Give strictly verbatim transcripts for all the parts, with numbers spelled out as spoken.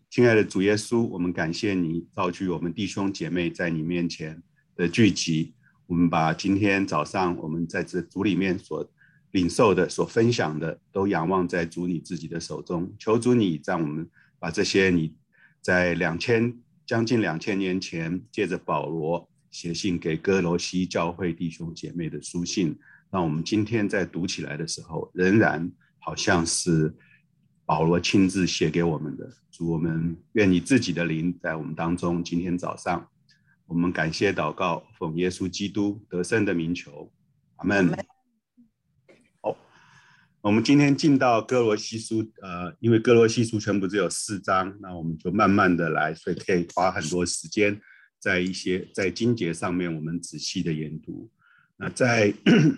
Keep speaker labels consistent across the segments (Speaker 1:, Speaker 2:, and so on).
Speaker 1: 亲爱的主耶稣，我们感谢你造就我们弟兄姐妹在你面前的聚集。我们把今天早上我们在这主里面所领受的、所分享的，都仰望在主你自己的手中。求主你让我们把这些你在两千将近两千年前借着保罗写信给哥罗西教会弟兄姐妹的书信，让我们今天在读起来的时候，仍然好像是保罗亲自写给我们的。主，我们愿你自己的灵在我们当中。今天早上我们感谢祷告，奉耶稣基督得胜的名求，阿们。好，我们今天进到哥罗西书，呃，因为哥罗西书全部只有四章，那我们就慢慢的来，所以可以花很多时间在一些在经节上面，我们仔细的研读。那在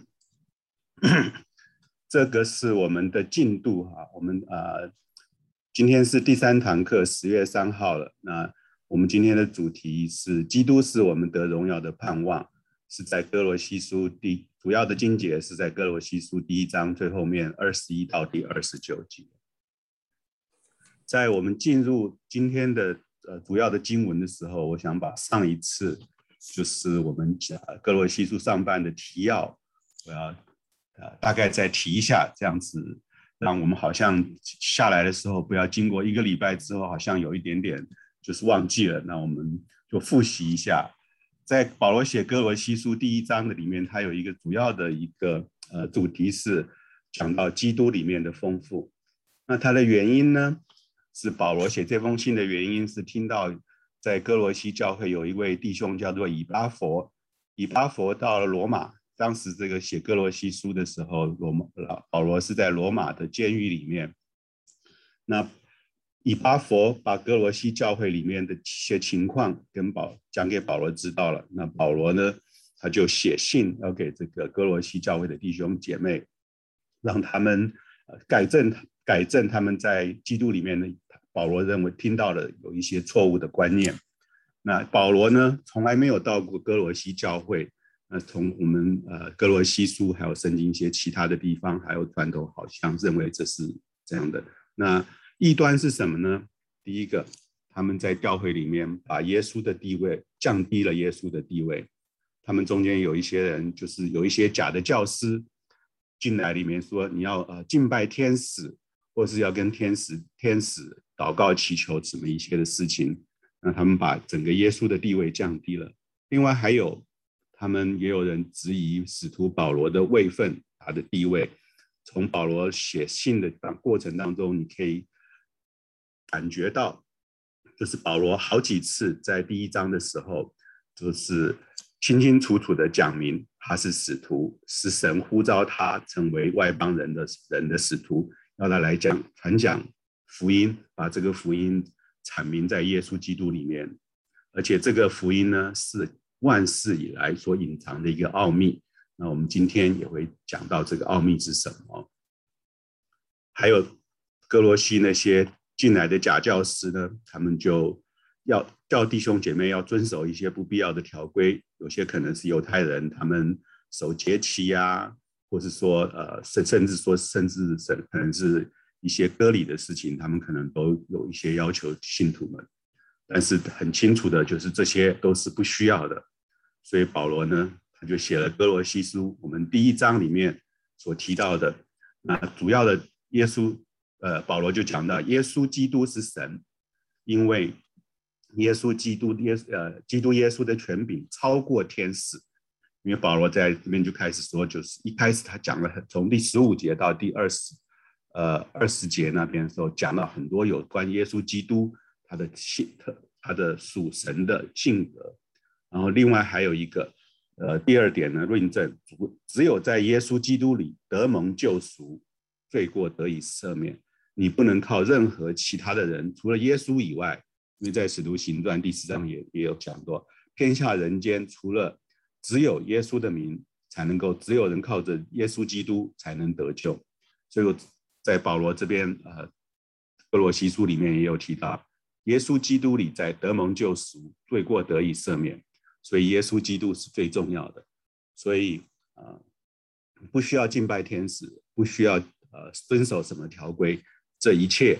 Speaker 1: 这个是我们的进度哈，我们呃今天是第三堂课，十月三号了。那我们今天的主题是基督是我们得荣耀的盼望，是在哥罗西书第主要的经节是在哥罗西书第一章最后面二十一到第二十九节。在我们进入今天的呃主要的经文的时候，我想把上一次就是我们哥罗西书上半的提要，我要呃大概再提一下，这样子让我们好像下来的时候不要经过一个礼拜之后好像有一点点就是忘记了，那我们就复习一下。在保罗写哥罗西书第一章的里面，它有一个主要的一个呃主题是讲到基督里面的丰富。那它的原因呢，是保罗写这封信的原因是听到在哥罗西教会有一位弟兄叫做以巴弗，以巴弗到了罗马，当时这个写哥罗西书的时候，罗马保罗是在罗马的监狱里面。那以巴弗把哥罗西教会里面的一些情况跟保讲给保罗知道了，那保罗呢，他就写信要给这个哥罗西教会的弟兄姐妹，让他们改正改正他们在基督里面的保罗认为听到的有一些错误的观念。那保罗呢，从来没有到过哥罗西教会。那从我们呃哥罗西书还有圣经一些其他的地方，还有传统好像认为这是这样的。那异端是什么呢？第一个，他们在教会里面把耶稣的地位降低了，耶稣的地位。他们中间有一些人，就是有一些假的教师进来里面说，你要呃敬拜天使，或是要跟天使天使祷告祈求什么一些的事情。那他们把整个耶稣的地位降低了。另外还有，他们也有人质疑使徒保罗的位分，他的地位。从保罗写信的过程当中，你可以感觉到，就是保罗好几次在第一章的时候，就是清清楚楚的讲明他是使徒，是神呼召他成为外邦人的人的使徒，要他来讲传讲福音，把这个福音阐明在耶稣基督里面。而且这个福音呢，是万世以来所隐藏的一个奥秘。那我们今天也会讲到这个奥秘是什么。还有哥罗西那些进来的假教师呢，他们就要叫弟兄姐妹要遵守一些不必要的条规，有些可能是犹太人，他们守节期啊，或是说呃甚甚至说甚至可能是一些割礼的事情，他们可能都有一些要求信徒们。但是很清楚的就是这些都是不需要的。所以保罗呢，他就写了哥罗西书，我们第一章里面所提到的，那主要的耶稣，呃，保罗就讲到耶稣基督是神，因为耶稣基督耶呃基督耶稣的权柄超过天使。因为保罗在这边就开始说，就是一开始他讲了从第十五节到第二十呃二十节那边的时候，讲了很多有关耶稣基督他的性他的属神的性格。然后另外还有一个呃第二点呢，论证只有在耶稣基督里得蒙救赎，罪过得以赦免，你不能靠任何其他的人，除了耶稣以外。因为在使徒行传第四章 也, 也有讲过，天下人间除了只有耶稣的名才能够，只有人靠着耶稣基督才能得救。所以在保罗这边呃哥罗西书里面也有提到，耶稣基督里在得蒙救赎，罪过得以赦免。所以耶稣基督是最重要的。所以、呃、不需要敬拜天使，不需要、呃、遵守什么条规，这一切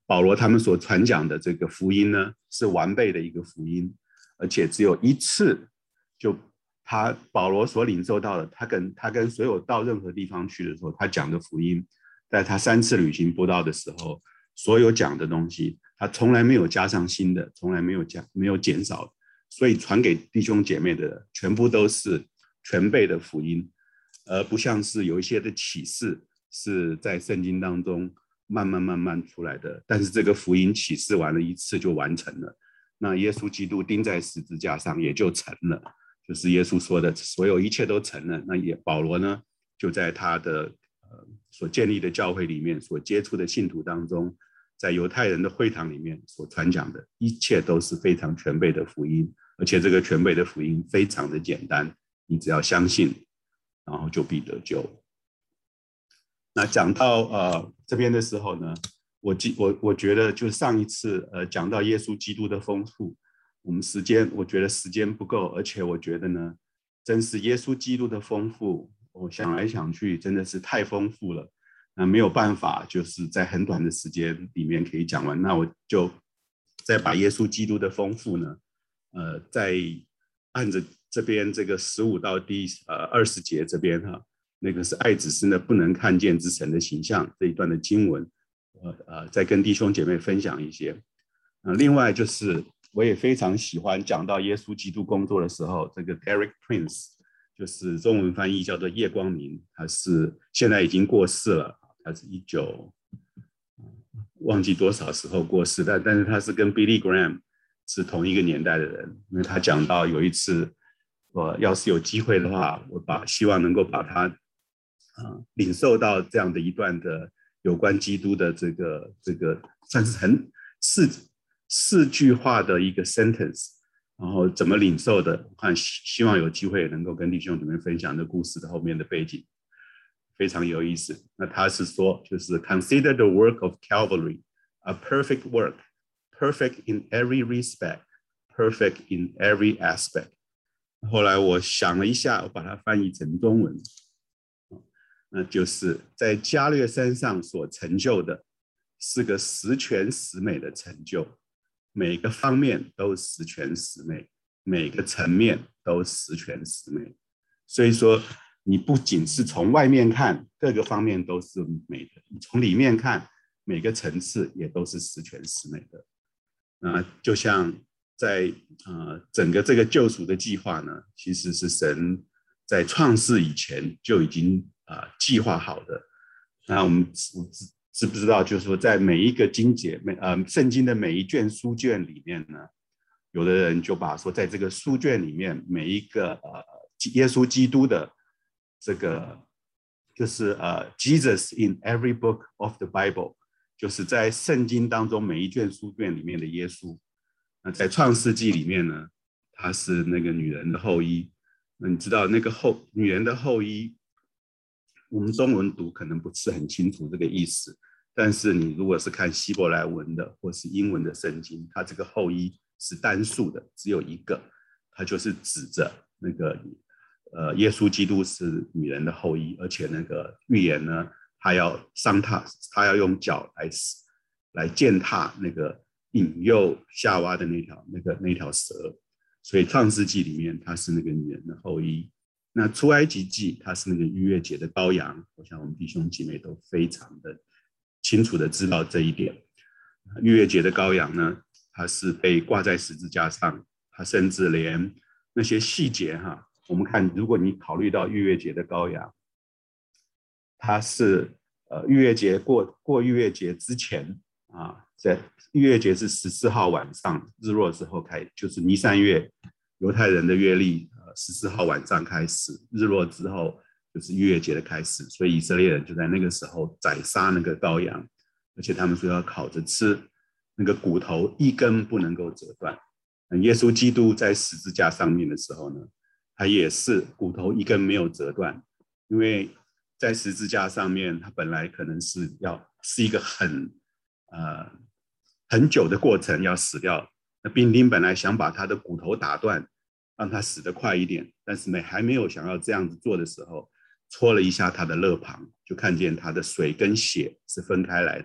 Speaker 1: 保罗他们所传讲的这个福音呢，是完备的一个福音，而且只有一次，就他保罗所领受到的，他跟他跟所有到任何地方去的时候，他讲的福音，在他三次旅行布道的时候，所有讲的东西，他从来没有加上新的，从来没有加没有减少，所以传给弟兄姐妹的全部都是全备的福音，而不像是有一些的启示是在圣经当中慢慢慢慢出来的，但是这个福音启示完了一次就完成了，那耶稣基督钉在十字架上也就成了，就是耶稣说的所有一切都成了。那也保罗呢，就在他的、呃、所建立的教会里面，所接触的信徒当中，在犹太人的会堂里面所传讲的一切都是非常全备的福音，而且这个全备的福音非常的简单，你只要相信，然后就必得救。那讲到呃这边的时候呢，我我我觉得就上一次呃讲到耶稣基督的丰富，我们时间我觉得时间不够，而且我觉得呢，真是耶稣基督的丰富，我想来想去真的是太丰富了，那没有办法就是在很短的时间里面可以讲完，那我就再把耶稣基督的丰富呢，呃，再按着这边这个十五到第呃二十节这边哈。那个是爱子是呢不能看见之神的形象这一段的经文，呃呃，再跟弟兄姐妹分享一些。呃、另外就是我也非常喜欢讲到耶稣基督工作的时候，这个 Derek Prince 就是中文翻译叫做叶光明，他是现在已经过世了，他是一九忘记多少时候过世，但但是他是跟 Billy Graham 是同一个年代的人，因为他讲到有一次，我要是有机会的话，我把希望能够把他。呃、领受到这样的一段的有关基督的这个这个算是很四四句话的一个 sentence， 然后怎么领受的，我看希望有机会能够跟弟兄姊妹分享这故事的后面的背景，非常有意思。那他是说，就是 Consider the work of Calvary a perfect work, perfect in every respect, perfect in every aspect。后来我想了一下，我把它翻译成中文。那就是在加略山上所成就的是个十全十美的成就，每个方面都十全十美，每个层面都十全十美。所以说你不仅是从外面看各个方面都是美的，你从里面看每个层次也都是十全十美的。那就像在、呃、整个这个救赎的计划呢，其实是神在创世以前就已经呃、计划好的。那我们我知不知道，就是说在每一个经节、每呃圣经的每一卷书卷里面呢，有的人就把说在这个书卷里面每一个呃耶稣基督的这个就是呃 Jesus in every book of the Bible， 就是在圣经当中每一卷书卷里面的耶稣。那在创世纪里面呢，他是那个女人的后裔。那你知道那个后女人的后裔，我们中文读可能不是很清楚这个意思，但是你如果是看希伯来文的或是英文的圣经，它这个后裔是单数的，只有一个，它就是指着那个呃耶稣基督是女人的后裔，而且那个预言呢，他要伤踏，他要用脚来来践踏那个引诱夏娃的那条那个那条蛇，所以创世纪里面他是那个女人的后裔。那出埃及记它是那个逾越节的羔羊，我想我们弟兄姐妹都非常的清楚的知道这一点。逾越节的羔羊呢，它是被挂在十字架上，它甚至连那些细节哈，我们看如果你考虑到逾越节的羔羊，它是呃逾越节过过逾越节之前啊，在逾越节是十四号晚上日落之后开，就是尼散月犹太人的月历十四号晚上开始，日落之后就是逾越节的开始，所以以色列人就在那个时候宰杀那个羔羊，而且他们说要烤着吃，那个骨头一根不能够折断。耶稣基督在十字架上面的时候呢，他也是骨头一根没有折断，因为在十字架上面他本来可能是要是一个很呃很久的过程要死掉，那兵丁本来想把他的骨头打断让他死得快一点，但是呢还没有想要这样子做的时候，戳了一下他的肋旁，就看见他的水跟血是分开来的，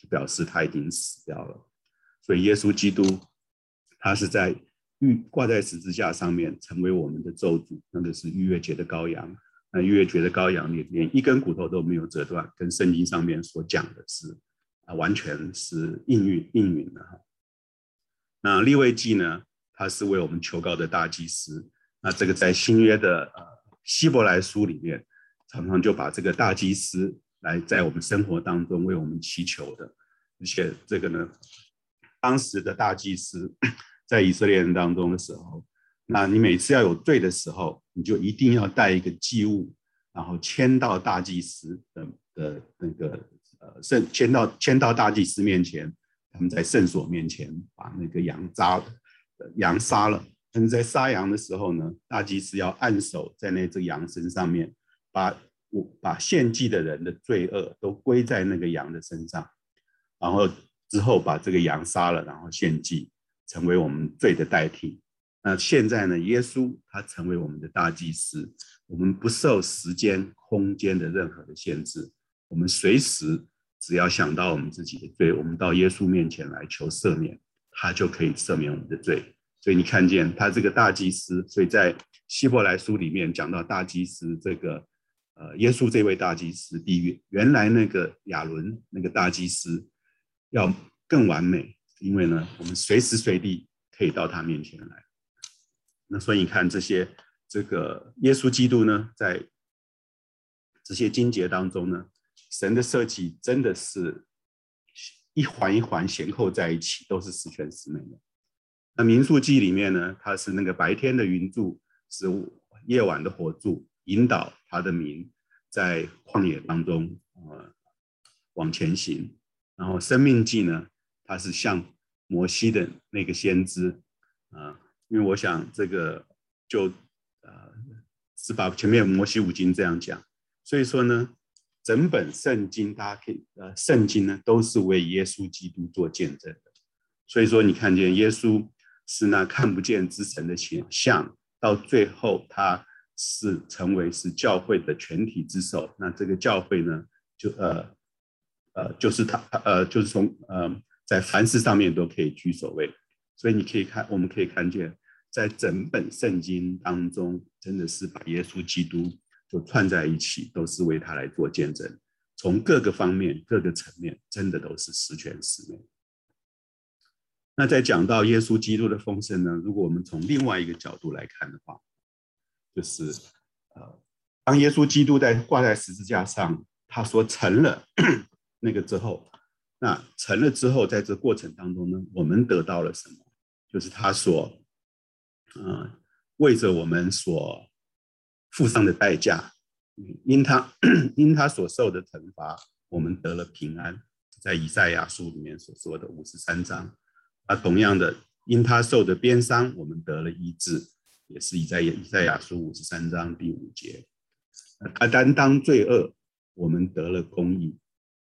Speaker 1: 就表示他已经死掉了。所以耶稣基督他是在挂在十字架上面，成为我们的咒诅，那个是逾越节的羔羊。那逾越节的羔羊里连一根骨头都没有折断，跟圣经上面所讲的是、啊、完全是应允应允的。那利未记呢，他是为我们求告的大祭司。那这个在新约的、呃、希伯来书里面，常常就把这个大祭司来在我们生活当中为我们祈求的。而且这个呢，当时的大祭司在以色列人当中的时候，那你每次要有罪的时候，你就一定要带一个祭物，然后牵到大祭司 的, 的那个呃圣牵到牵到大祭司面前，他们在圣所面前把那个羊杀羊杀了。但是在杀羊的时候呢，大祭司要按手在那只羊身上面，把把献祭的人的罪恶都归在那个羊的身上，然后之后把这个羊杀了，然后献祭，成为我们罪的代替。那现在呢，耶稣他成为我们的大祭司，我们不受时间空间的任何的限制，我们随时只要想到我们自己的罪，我们到耶稣面前来求赦免，他就可以赦免我们的罪。所以你看见他这个大祭司，所以在希伯来书里面讲到大祭司这个呃耶稣这位大祭司比原来那个亚伦那个大祭司要更完美，因为呢我们随时随地可以到他面前来。那所以你看这些这个耶稣基督呢，在这些经节当中呢，神的设计真的是一环一环衔扣在一起，都是十全十美的。那民数记里面呢，它是那个白天的云柱，是夜晚的火柱，引导他的民在旷野当中、呃、往前行。然后生命记呢，它是像摩西的那个先知、呃、因为我想这个就、呃、是把前面摩西五经这样讲，所以说呢整本圣经大家可以、呃、圣经呢都是为耶稣基督做见证的。所以说你看见耶稣是那看不见之神的形象，到最后他是成为是教会的全体之首。那这个教会呢，就呃呃就是他呃就是从呃在凡事上面都可以居首位。所以你可以看，我们可以看见，在整本圣经当中，真的是把耶稣基督就串在一起，都是为他来做见证。从各个方面、各个层面，真的都是十全十美。那在讲到耶稣基督的丰盛呢，如果我们从另外一个角度来看的话，就是呃，当耶稣基督在挂在十字架上，他说成了那个之后，那成了之后，在这过程当中呢，我们得到了什么？就是他所呃为着我们所付上的代价，因他因他所受的惩罚，我们得了平安。在以赛亚书里面所说的五十三章。啊，同样的，因他受的鞭伤，我们得了医治，也是以赛亚书五十三章第五节。他担当罪恶，我们得了公义。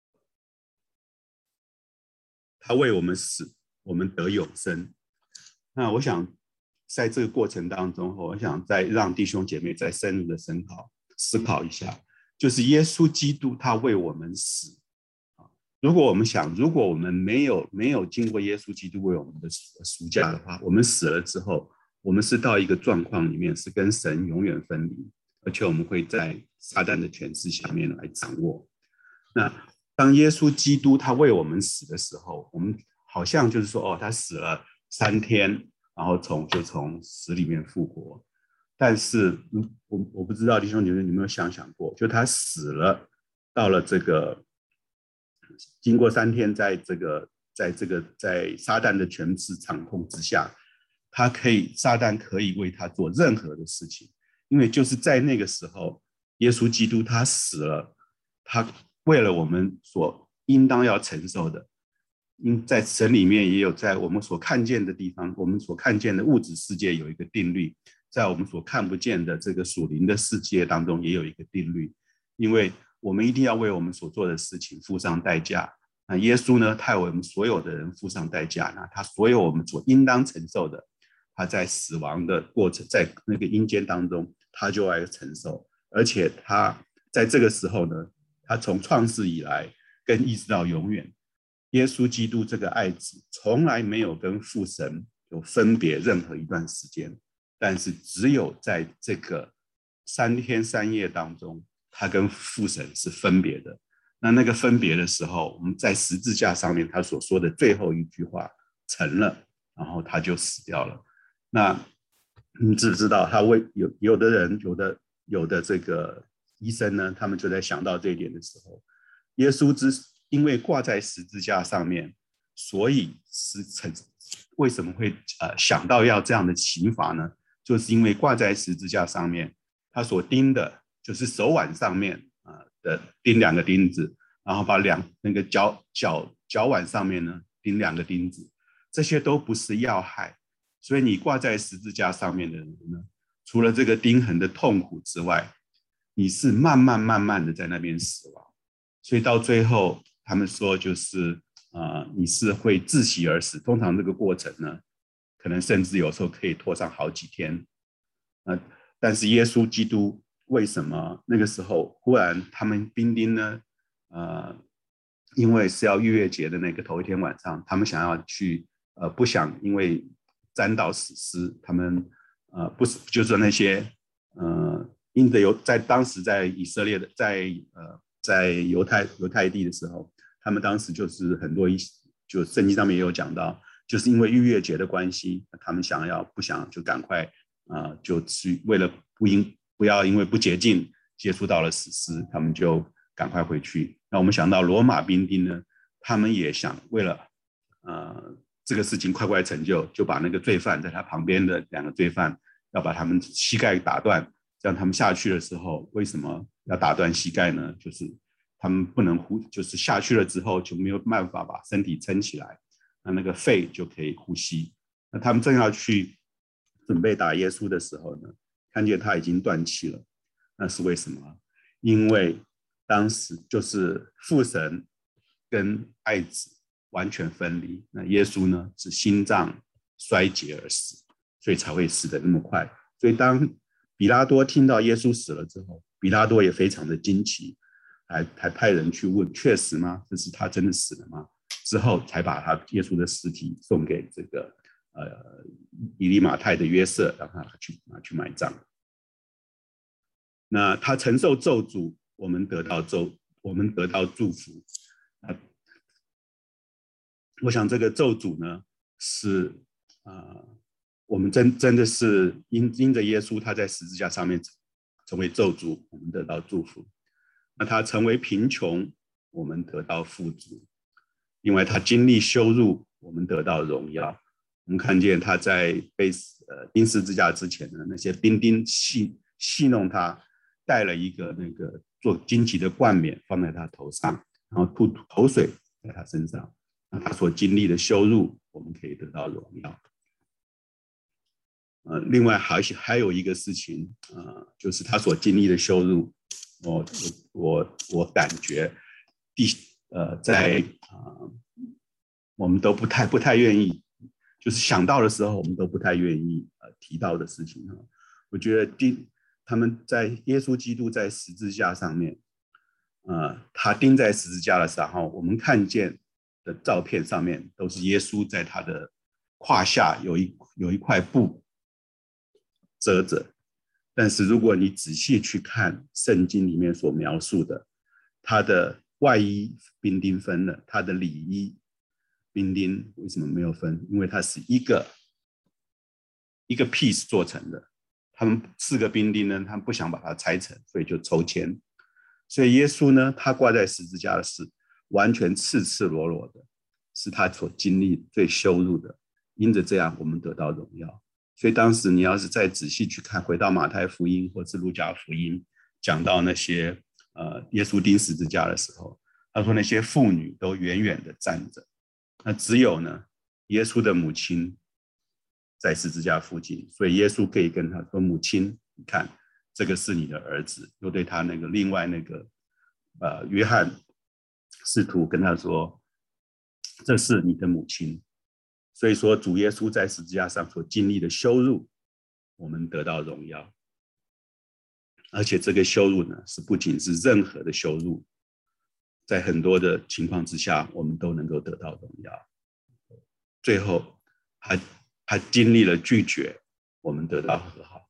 Speaker 1: 他为我们死，我们得永生。那我想在这个过程当中，我想再让弟兄姐妹再深入的思考思考一下，就是耶稣基督他为我们死。如果我们想，如果我们没有没有经过耶稣基督为我们的赎价的话，我们死了之后，我们是到一个状况里面，是跟神永远分离，而且我们会在撒旦的权势下面来掌握。那当耶稣基督他为我们死的时候，我们好像就是说，哦，他死了三天，然后从就从死里面复活。但是我我不知道弟兄姐妹你有没有想想过，就他死了，到了这个。经过三天在这个在这个在撒旦的权势掌控之下，他可以撒旦可以为他做任何的事情，因为就是在那个时候，耶稣基督他死了，他为了我们所应当要承受的，因在神里面也有在我们所看见的地方，我们所看见的物质世界有一个定律，在我们所看不见的这个属灵的世界当中也有一个定律，因为我们一定要为我们所做的事情付上代价。那耶稣呢，他为我们所有的人付上代价，那他所有我们所应当承受的，他在死亡的过程，在那个阴间当中，他就来承受。而且他在这个时候呢，他从创世以来跟一直到永远， 耶稣基督这个爱子从来没有跟父神有分别任何一段时间，但是只有在这个三天三夜当中，他跟父神是分别的。那那个分别的时候，我们在十字架上面他所说的最后一句话成了，然后他就死掉了。那你知不知道他为有有的人有的有的这个医生呢，他们就在想到这一点的时候，耶稣之因为挂在十字架上面，所以是为什么会呃想到要这样的刑罚呢？就是因为挂在十字架上面，他所钉的就是手腕上面啊、呃、的钉两个钉子，然后把两那个脚脚脚腕上面呢钉两个钉子，这些都不是要害。所以你挂在十字架上面的人呢，除了这个钉痕的痛苦之外，你是慢慢慢慢的在那边死亡。所以到最后他们说就是呃，你是会窒息而死，通常这个过程呢可能甚至有时候可以拖上好几天、呃、但是耶稣基督为什么那个时候忽然他们兵丁呢呃，因为是要逾越节的那个头一天晚上，他们想要去呃，不想因为沾到死尸，他们呃不是就是那些呃因着犹在当时在以色列的在呃在犹太犹太地的时候，他们当时就是很多就圣经上面也有讲到，就是因为逾越节的关系，他们想要不想就赶快啊、呃、就去为了不因不要因为不洁净接触到了死尸，他们就赶快回去。那我们想到罗马兵丁呢，他们也想为了呃这个事情快快成就，就把那个罪犯在他旁边的两个罪犯要把他们膝盖打断，这样他们下去的时候，为什么要打断膝盖呢？就是他们不能呼，就是下去了之后就没有办法把身体撑起来，那那个肺就可以呼吸。那他们正要去准备打耶稣的时候呢，看见他已经断气了。那是为什么？因为当时就是父神跟爱子完全分离，那耶稣呢是心脏衰竭而死，所以才会死得那么快。所以当比拉多听到耶稣死了之后，比拉多也非常的惊奇，还还派人去问：确实吗？这是他真的死了吗？之后才把他耶稣的尸体送给这个呃以利马太的约瑟，让他去拿去埋葬。那他承受咒诅，我们得到咒，我们得到祝福。我想这个咒诅呢，是呃，我们真真的是因因着耶稣他在十字架上面成为咒诅，我们得到祝福。那他成为贫穷，我们得到富足。因为他经历羞辱，我们得到荣耀。我们看见他在被呃钉十字架之前呢，那些兵丁戏戏弄他，带了一个那个做荆棘的冠冕放在他头上，然后吐口水在他身上。那他所经历的羞辱，我们可以得到荣耀。呃，另外还还有一个事情，呃，就是他所经历的羞辱，我我我感觉第呃在啊、呃，我们都不太不太愿意，就是想到的时候，我们都不太愿意呃提到的事情。我觉得钉他们在耶稣基督在十字架上面，呃，他钉在十字架的时候，我们看见的照片上面都是耶稣在他的胯下有一有一块布遮着，但是如果你仔细去看圣经里面所描述的，他的外衣兵丁分了，他的里衣兵丁为什么没有分？因为它是一个一个 piece 做成的，他们四个兵丁呢，他们不想把它拆成，所以就抽签。所以耶稣呢，他挂在十字架的是完全赤赤裸裸的，是他所经历最羞辱的。因着这样，我们得到荣耀。所以当时你要是再仔细去看，回到马太福音或是路加福音，讲到那些呃耶稣钉十字架的时候，他说那些妇女都远远的站着，那只有呢耶稣的母亲在十字架附近，所以耶稣可以跟他说：“母亲，你看，这个是你的儿子。”又对他那个另外那个呃约翰使徒跟他说：“这是你的母亲。”所以说，主耶稣在十字架上所经历的羞辱，我们得到荣耀。而且这个羞辱呢，是不仅是任何的羞辱， 在很多的情况之下，我们都能够得到荣耀。最后他他经历了拒绝，我们得到和好。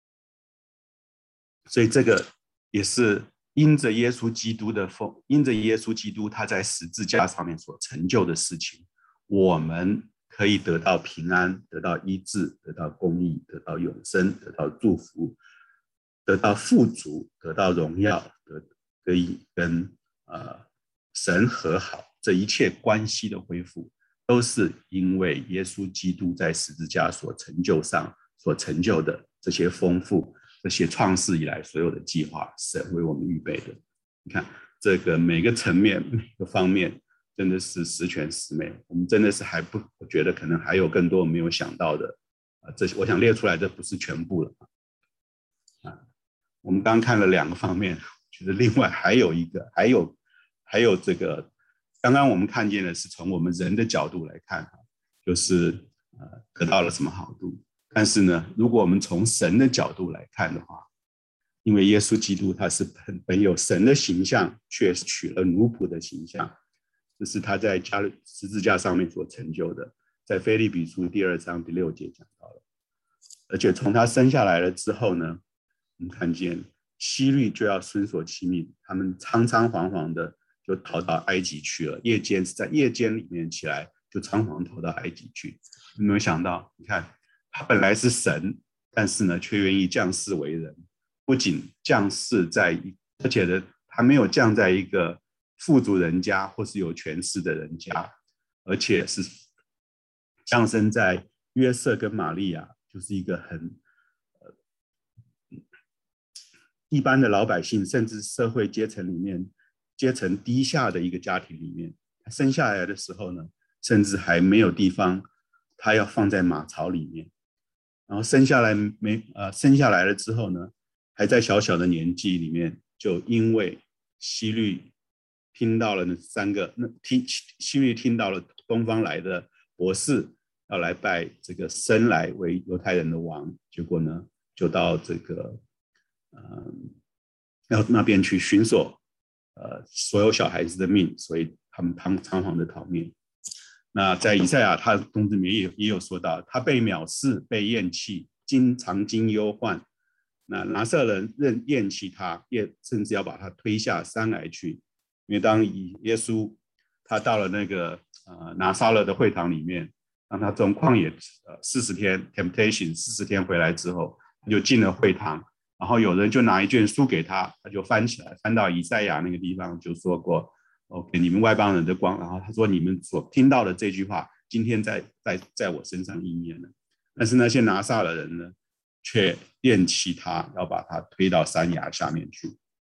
Speaker 1: 所以这个也是因着耶稣基督的奉，因着耶稣基督他在十字架上面所成就的事情，我们可以得到平安，得到医治，得到公义，得到永生，得到祝福，得到富足，得到荣耀，得可以跟呃神和好。这一切关系的恢复，都是因为耶稣基督在十字架所成就上所成就的这些丰富，这些创世以来所有的计划，神为我们预备的。你看这个每个层面每个方面真的是十全十美，我们真的是还不，我觉得可能还有更多没有想到的。呃、这我想列出来这不是全部了。啊、我们刚看了两个方面，其实另外还有一个，还有还有这个，刚刚我们看见的是从我们人的角度来看，就是呃得到了什么好处。但是呢，如果我们从神的角度来看的话，因为耶稣基督他是本有神的形象，却取了奴仆的形象，这是他在十字架上面所成就的，在腓立比书第二章第六节讲到了。而且从他生下来了之后呢，我们看见希律就要孙所其命，他们仓仓皇皇的就逃到埃及去了，夜间在夜间里面起来就仓皇逃到埃及去。有没有想到，你看他本来是神，但是呢却愿意降世为人，不仅降世在，而且呢他没有降在一个富足人家或是有权势的人家，而且是降生在约瑟跟玛利亚，就是一个很、呃、一般的老百姓，甚至社会阶层里面阶层低下的一个家庭里面。生下来的时候呢，甚至还没有地方，他要放在马槽里面。然后生下来没呃生下来了之后呢，还在小小的年纪里面，就因为希律听到了那三个，那听希律听到了东方来的博士要来拜这个生来为犹太人的王，结果呢就到这个呃要那边去寻索呃所有小孩子的命，所以他们仓皇的逃命。那在以赛亚他的宗旨里面也有也有说到，他被藐视，被厌弃，经常经忧患。那拿撒勒人认厌弃他，也甚至要把他推下山来去。因为当耶稣他到了那个呃拿撒勒的会堂里面，当他从旷野呃四十天 temptation 四十天回来之后，他就进了会堂，然后有人就拿一卷书给他，他就翻起来，翻到以赛亚那个地方就说过。OK， 你们外邦人的光，然后他说你们所听到的这句话，今天在在在我身上应验了。但是那些拿撒勒人呢，却厌弃他，要把他推到山崖下面去。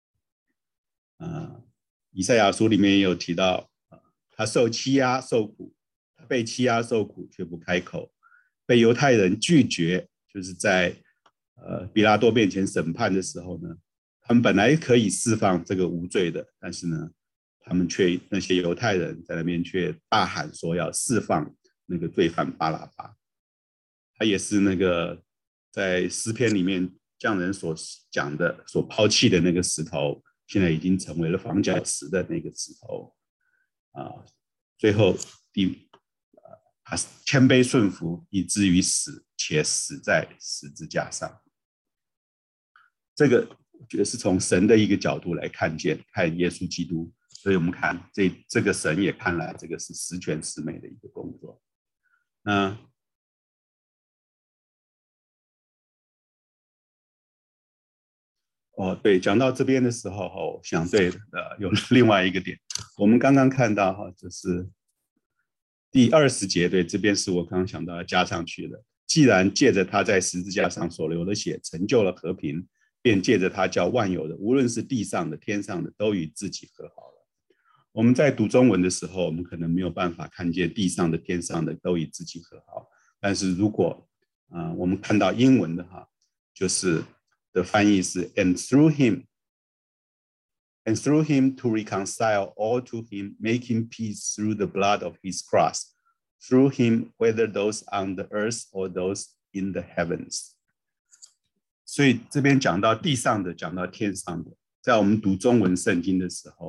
Speaker 1: 呃，以赛亚书里面也有提到，呃、他受欺压受苦，他被欺压受苦却不开口，被犹太人拒绝，就是在呃比拉多面前审判的时候呢，他们本来可以释放这个无罪的，但是呢。他们却那些犹太人在那边却大喊说要释放那个罪犯巴拉巴，他也是那个在诗篇里面匠人所讲的所抛弃的那个石头，现在已经成为了房角石的那个石头啊。最后第他谦卑顺服，以至于死，且死在十字架上。这个我觉得是从神的一个角度来看见，看耶稣基督。所以我们看 这, 这个神也看来这个是十全十美的一个工作。那哦，对，讲到这边的时候，我想对呃有另外一个点，我们刚刚看到哈，就是第二十节，对，这边是我刚刚想到要加上去的。既然借着他在十字架上所流的血成就了和平，便借着他叫万有的，无论是地上的、天上的，都与自己和好了。我们在读中文的时候，我们可能没有办法看见地上的、天上的都与自己和好。但是如果、呃、我们看到英文的哈，就是的翻译是 and through him and through him to reconcile all to him, making peace through the blood of his cross, through him, whether those on the earth or those in the heavens. 所以这边讲到地上的，讲到天上的，在我们读中文圣经的时候，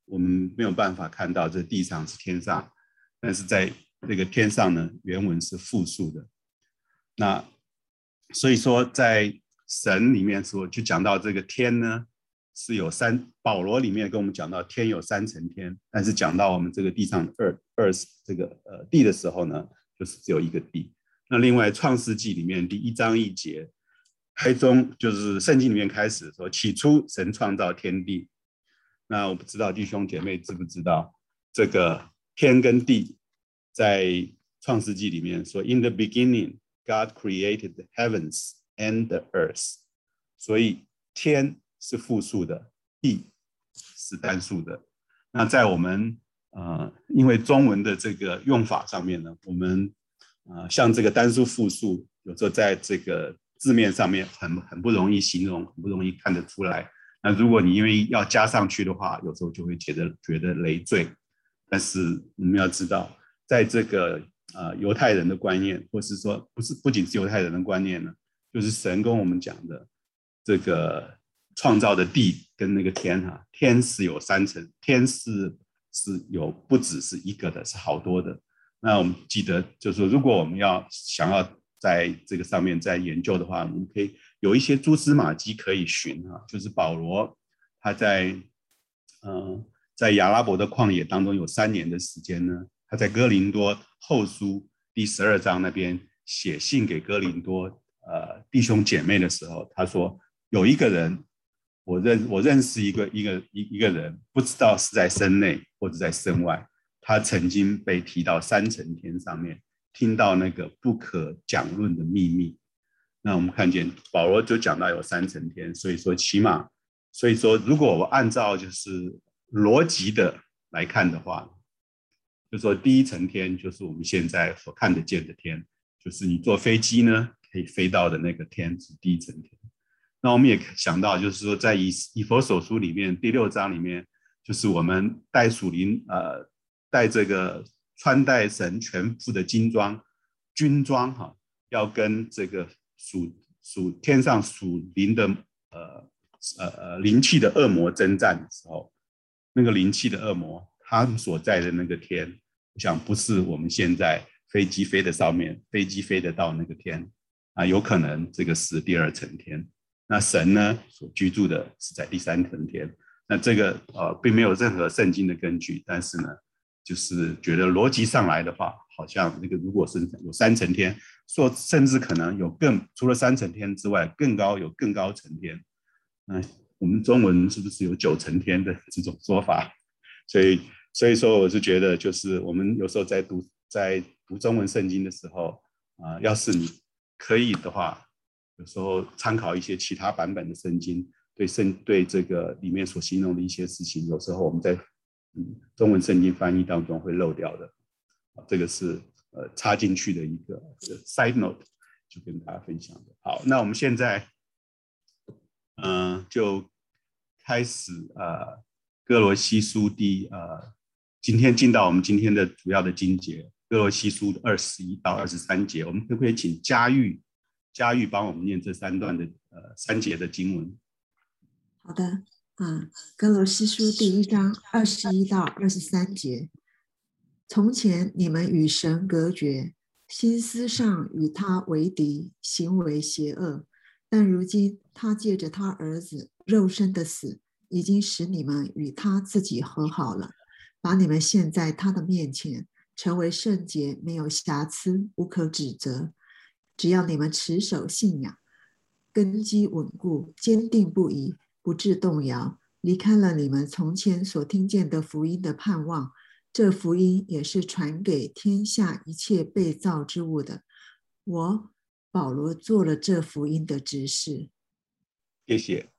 Speaker 1: 我们没有办法看到这地上是天上，但是在这个天上呢，原文是复数的。那所以说，在神里面说，就讲到这个天呢，是有三，保罗里面跟我们讲到天有三层天，但是讲到我们这个地上二二这个呃地的时候呢，就是只有一个地。那另外创世纪里面第一章一节开宗，就是圣经里面开始说，起初神创造天地。那我不知道弟兄姐妹知不知道，这个天跟地在创世纪里面说 In the beginning God created the heavens and the earth， 所以天是复数的，地是单数的。那在我们呃，因为中文的这个用法上面呢，我们呃像这个单数复数，有时候在这个字面上面很很不容易形容，很不容易看得出来。那如果你因为要加上去的话，有时候就会觉得觉得累赘。但是我们要知道，在这个呃犹太人的观念，或是说不是不仅是犹太人的观念呢，就是神跟我们讲的这个创造的地跟那个天哈、啊，天是有三层，天是是有不只是一个的，是好多的。那我们记得就是说，如果我们要想要在这个上面再研究的话，我们可以有一些蛛丝马迹可以寻啊，就是保罗他在嗯、呃、在亚拉伯的旷野当中有三年的时间呢，他在哥林多后书第十二章那边写信给哥林多呃弟兄姐妹的时候，他说有一个人我认我认识一个一个一个人，不知道是在身内或者在身外，他曾经被提到三层天上面，听到那个不可讲论的秘密。那我们看见保罗就讲到有三层天，所以说起码，所以说如果我按照就是逻辑的来看的话，就说第一层天就是我们现在所看得见的天，就是你坐飞机呢可以飞到的那个天是第一层天。那我们也想到，就是说在以以弗所书里面第六章里面，就是我们带属灵呃带这个穿戴神全副的军装军装哈、啊，要跟这个属属天上属灵的呃呃呃灵气的恶魔征战的时候，那个灵气的恶魔他所在的那个天，我想不是我们现在飞机飞的上面，飞机飞得到那个天啊，有可能这个是第二层天。那神呢所居住的是在第三层天。那这个呃并没有任何圣经的根据，但是呢，就是觉得逻辑上来的话，好像那个如果是有三层天，说甚至可能有更除了三层天之外，更高有更高层天。那我们中文是不是有九层天的这种说法？所以所以说，我是觉得，就是我们有时候在读在读中文圣经的时候啊、呃，要是你可以的话，有时候参考一些其他版本的圣经，对圣对这个里面所形容的一些事情，有时候我们在嗯中文圣经翻译当中会漏掉的。这个是呃插进去的一个 side note， 就跟大家分享的。好，那我们现在嗯、呃、就开始呃哥罗西书第呃今天进到我们今天的主要的经节，哥罗西书二十一到二十三节，我们可不可以请嘉玉嘉玉帮我们念这三段的呃三节的经文？
Speaker 2: 好的，啊，哥罗西书第一章二十一到二十三节。从前你们与神隔绝，心思上与他为敌，行为邪恶。但如今他借着他儿子肉身的死，已经使你们与他自己和好了，把你们献在他的面前，成为圣洁，没有瑕疵，无可指责。只要你们持守信仰，根基稳固，坚定不移，不致动摇，离开了你们从前所听见的福音的盼望。这福音也是传给天下一切被造之物的。我保罗做了这福音的执事。
Speaker 1: 谢谢。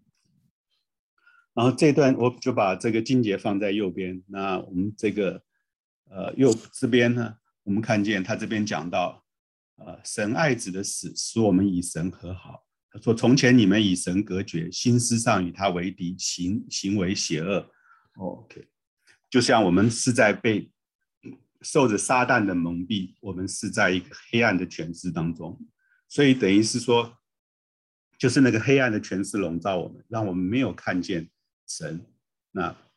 Speaker 1: 然后这段我就把这个经节放在右边。那我们这个呃右这边呢，我们看见他这边讲到，呃，神爱子的死使我们与神和好。他说：“从前你们与神隔绝，心思上与他为敌，行行为邪恶。” OK。就像我们是在被受着撒旦的蒙蔽，我们是在一个黑暗的权势当中，所以等于是说，就是那个黑暗的权势笼罩我们，让我们没有看见神。那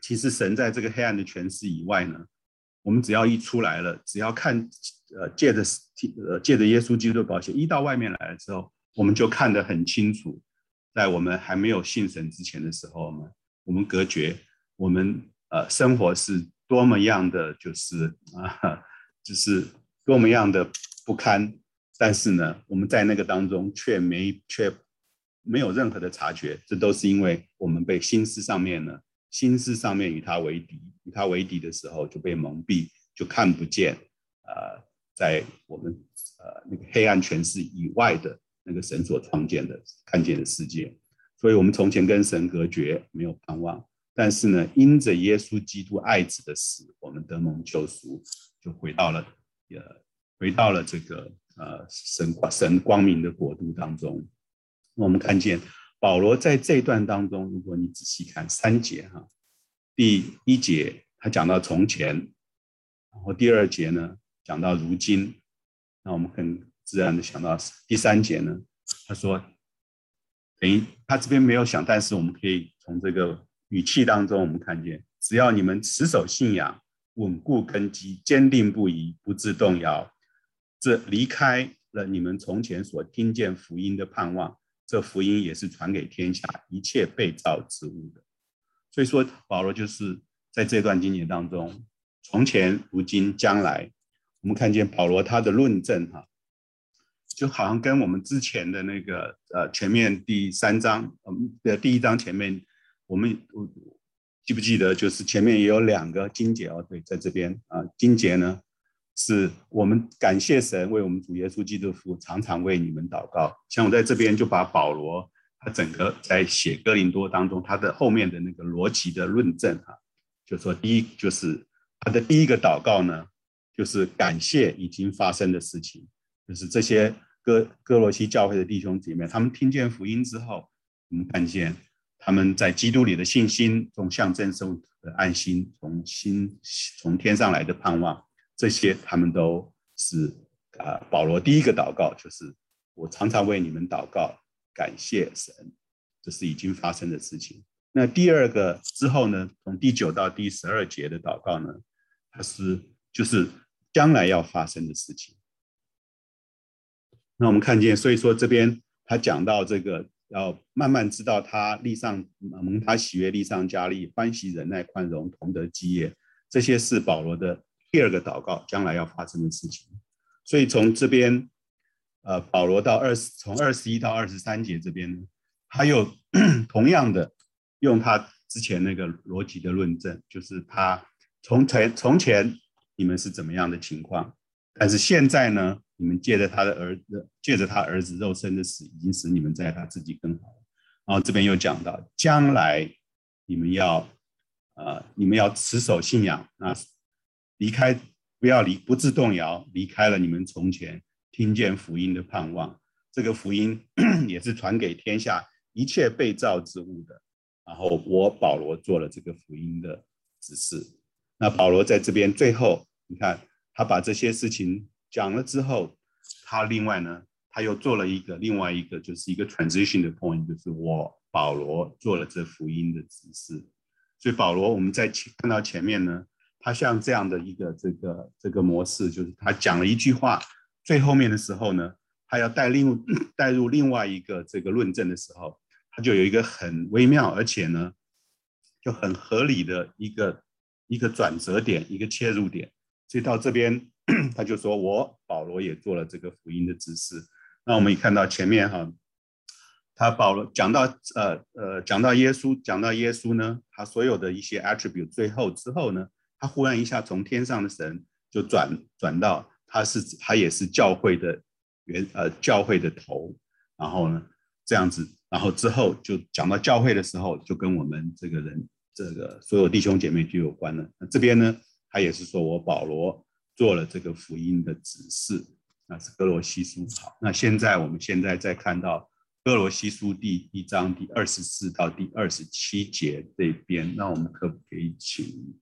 Speaker 1: 其实神在这个黑暗的权势以外呢，我们只要一出来了，只要看呃借着呃借着耶稣基督的宝血一到外面来了之后，我们就看得很清楚，在我们还没有信神之前的时候呢，我们隔绝，我们呃生活是多么样的就是啊，就是多么样的不堪，但是呢，我们在那个当中却没却没有任何的察觉，这都是因为我们被心思上面呢，心思上面与他为敌，与他为敌的时候就被蒙蔽，就看不见呃，在我们呃那个黑暗权势以外的那个神所创建的看见的世界。所以我们从前跟神隔绝，没有盼望，但是呢，因着耶稣基督爱子的死，我们得蒙救赎，就回到了呃回到了这个呃神神光明的国度当中。我们看见保罗在这一段当中，如果你仔细看三节哈，第一节他讲到从前，然后第二节呢讲到如今，那我们很自然的想到第三节呢，他说等于他这边没有想，但是我们可以从这个语气当中我们看见，只要你们持守信仰，稳固根基，坚定不移，不致动摇，这离开了你们从前所听见福音的盼望，这福音也是传给天下一切被造之物的。所以说保罗就是在这段经节当中，从前如今将来，我们看见保罗他的论证哈，就好像跟我们之前的那个呃前面第三章的、呃、第一章前面，我们记不记得就是前面也有两个经节哦，对，在这边啊、呃、经节呢是我们感谢神为我们主耶稣基督父常常为你们祷告。像我在这边就把保罗他整个在写哥林多当中他的后面的那个逻辑的论证哈，就说第一就是他的第一个祷告呢，就是感谢已经发生的事情，就是这些哥哥罗西教会的弟兄姐妹，他们听见福音之后，我们看见他们在基督里的信心，从象征生的安心，从心从天上来的盼望，这些他们都是啊、呃，保罗第一个祷告就是我常常为你们祷告，感谢神，这是已经发生的事情。那第二个之后呢，从第九到第十二节的祷告呢，它是就是将来要发生的事情。那我们看见，所以说这边他讲到这个要慢慢知道他力上蒙他喜悦，力上加力，欢喜忍耐宽容，同得基业，这些是保罗的第二个祷告，将来要发生的事情。所以从这边呃，保罗到二十从二十一到二十三节这边呢，他又同样的用他之前那个逻辑的论证，就是他从前从前你们是怎么样的情况，但是现在呢，你们借着他的儿子，借着他儿子肉身的死，已经使你们在他自己更好了。然后这边又讲到，将来你们要呃，你们要持守信仰，那离开不要离不致动摇，离开了你们从前听见福音的盼望，这个福音也是传给天下一切被造之物的。然后我保罗做了这个福音的指示。那保罗在这边最后，你看他把这些事情讲了之后，他另外呢，他又做了一个另外一个就是一个 transition 的 point， 就是我保罗做了这福音的指示。所以保罗我们在看到前面呢，他像这样的一个这个这个模式，就是他讲了一句话，最后面的时候呢，他要带入带入另外一个这个论证的时候，他就有一个很微妙而且呢就很合理的一个一个转折点，一个切入点。所以到这边他就说我保罗也做了这个福音的指示。那我们也看到前面哈，他保罗讲到呃呃讲到耶稣，讲到耶稣呢，他所有的一些 attribute 最后之后呢，他忽然一下从天上的神就转转到他是他也是教会的原呃教会的头，然后呢这样子，然后之后就讲到教会的时候，就跟我们这个人这个所有弟兄姐妹就有关了。那这边呢，他也是说我保罗做了这个福音的指示，那是哥罗西书。好，那现在我们现在再看到哥罗西书第一章第二十四到第二十七节这边，那我们可不可以请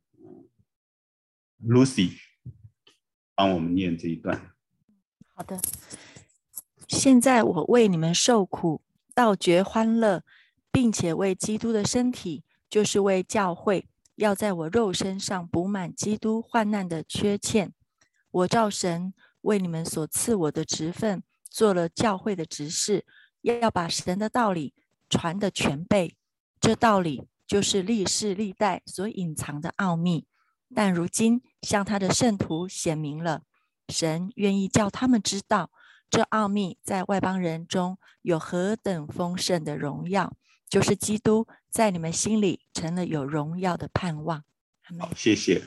Speaker 1: Lucy 帮我们念这一段？
Speaker 3: 好的。现在我为你们受苦，倒觉欢乐，并且为基督的身体，就是为教会， 要在我肉身上补满基督患难的缺欠。我照神为你们所赐我的职分，做了教会的执事，要把神的道理传得全备。这道理就是历世历代所隐藏的奥秘，但如今向他的圣徒显明了。神愿意叫他们知道，这奥秘在外邦人中有何等丰盛的荣耀，就是基督在你们心里成了有荣耀的盼望。
Speaker 1: 好，谢谢。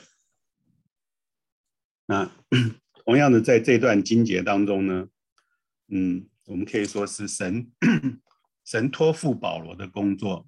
Speaker 1: 那同样的，在这段经节当中呢，嗯，我们可以说是神神托付保罗的工作。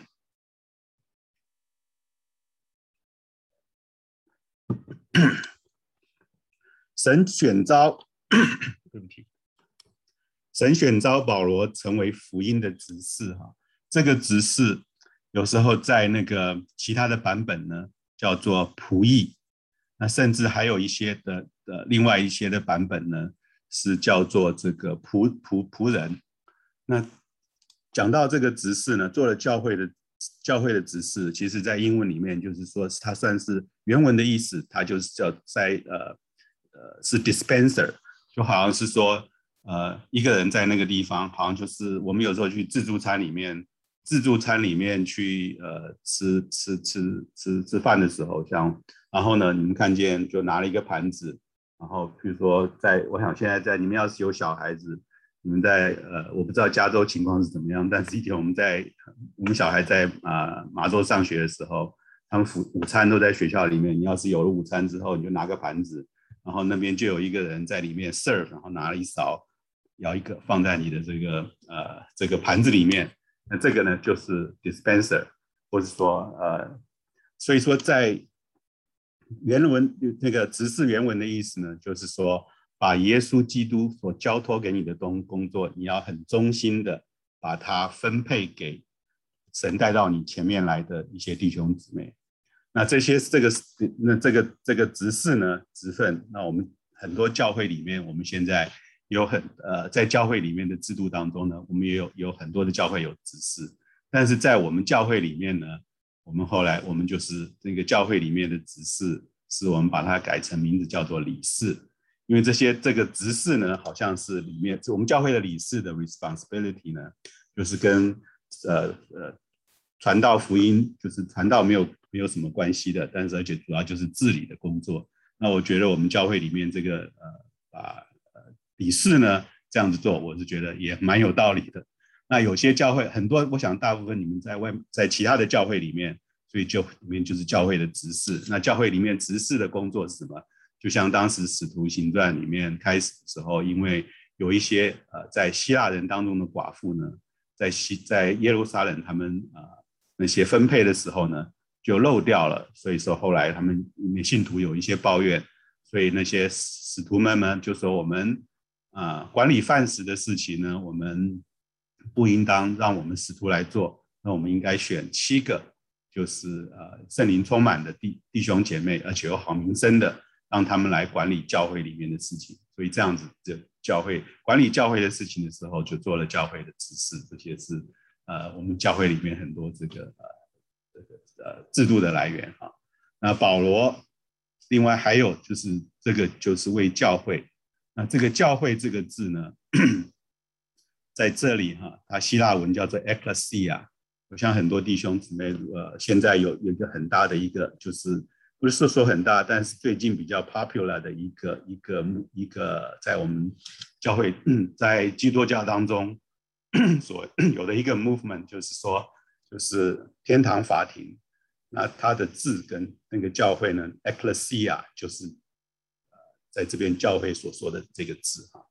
Speaker 1: 神选召，对不起，神选召保罗成为福音的执事哈。这个执事有时候在那个其他的版本呢叫做仆役，那甚至还有一些的的另外一些的版本呢是叫做这个仆仆仆人。那讲到这个执事呢，做了教会的教会的执事，其实在英文里面就是说，它算是原文的意思，它就是叫在呃呃是 dispenser， 就好像是说呃一个人在那个地方，好像就是我们有时候去自助餐里面，自助餐里面去呃吃吃吃吃吃饭的时候，像然后呢，你们看见就拿了一个盘子，然后比如说在，我想现在在你们要是有小孩子。你们在呃，我不知道加州情况是怎么样，但是以前我们在我们小孩在啊、呃、麻州上学的时候，他们午午餐都在学校里面。你要是有了午餐之后，你就拿个盘子，然后那边就有一个人在里面 serve， 然后拿了一勺，舀一个放在你的这个呃这个盘子里面。那这个呢就是 dispenser， 或者说呃，所以说在原文那个直视原文的意思呢，就是说。把耶稣基督所交托给你的工工作，你要很忠心的把它分配给神带到你前面来的一些弟兄姊妹。那这些这个那这个这个执事呢职分，那我们很多教会里面，我们现在有很呃在教会里面的制度当中呢，我们也有有很多的教会有执事，但是在我们教会里面呢，我们后来我们就是这个教会里面的执事，是我们把它改成名字叫做理事。因为这些这个执事呢，好像是里面我们教会的理事的 responsibility 呢，就是跟呃呃传道福音，就是传道没有没有什么关系的，但是而且主要就是治理的工作。那我觉得我们教会里面这个呃把呃理事呢这样子做，我是觉得也蛮有道理的。那有些教会很多，我想大部分你们在外在其他的教会里面，所以就里面就是教会的执事。那教会里面执事的工作是什么？就像当时使徒行传里面开始的时候，因为有一些呃在希腊人当中的寡妇呢，在西在耶路撒冷他们呃那些分配的时候呢，就漏掉了，所以说后来他们信徒有一些抱怨，所以那些使徒们呢就说我们啊、呃、管理饭食的事情呢，我们不应当让我们使徒来做，那我们应该选七个就是呃圣灵充满的弟弟兄姐妹，而且有好名声的。让他们来管理教会里面的事情，所以这样子就教会管理教会的事情的时候，就做了教会的执事，这些是呃我们教会里面很多这个呃这个呃制度的来源啊。那保罗另外还有就是这个就是为教会，那这个教会这个字呢，在这里哈、啊，它希腊文叫做 ekklesia， 我像很多弟兄姊妹呃现在有有一个很大的一个就是。不是说很大，但是最近比较 popular 的一个一个一个在我们教会在基督教当中所有的一个 movement， 就是说就是天堂法庭。那它的字跟那个教会呢 ，ecclesia 就是在这边教会所说的这个字哈。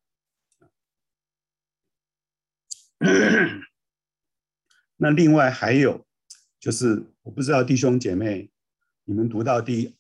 Speaker 1: 那另外还有就是，我不知道弟兄姐妹。你们读到第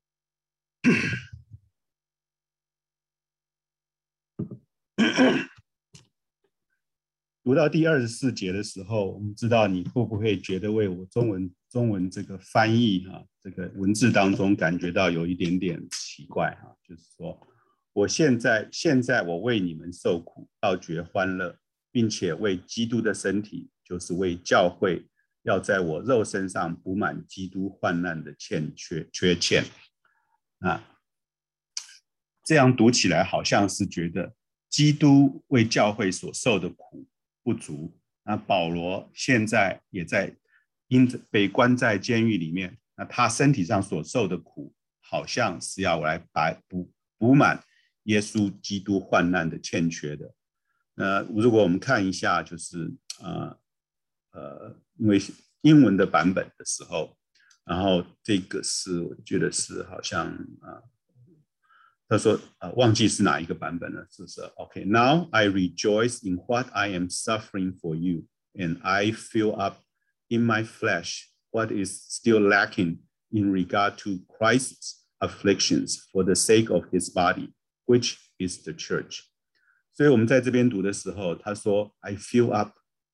Speaker 1: 读到第二十四节的时候，我们知道你会不会觉得为我中文中文这个翻译哈、啊，这个文字当中感觉到有一点点奇怪哈、啊，就是说，我现在现在我为你们受苦，倒觉欢乐，并且为基督的身体，就是为教会， 要在我肉身上补满基督患难的欠缺缺欠。啊，这样读起来好像是觉得基督为教会所受的苦不足，那保罗现在也在因被关在监狱里面，那他身体上所受的苦好像是要来补补满耶稣基督患难的欠缺的。那如果我们看一下，就是呃呃，因为英文的版本的时候，然后这个是我觉得是好像啊、呃，他说呃忘记是哪一个版本了，是不是 ？OK, now I rejoice in what I am suffering for you, and I fill up in my flesh what is still lacking in regard to Christ's afflictions for the sake of his body, which is the church. 所以我们在这边读的时候，他说 I fill up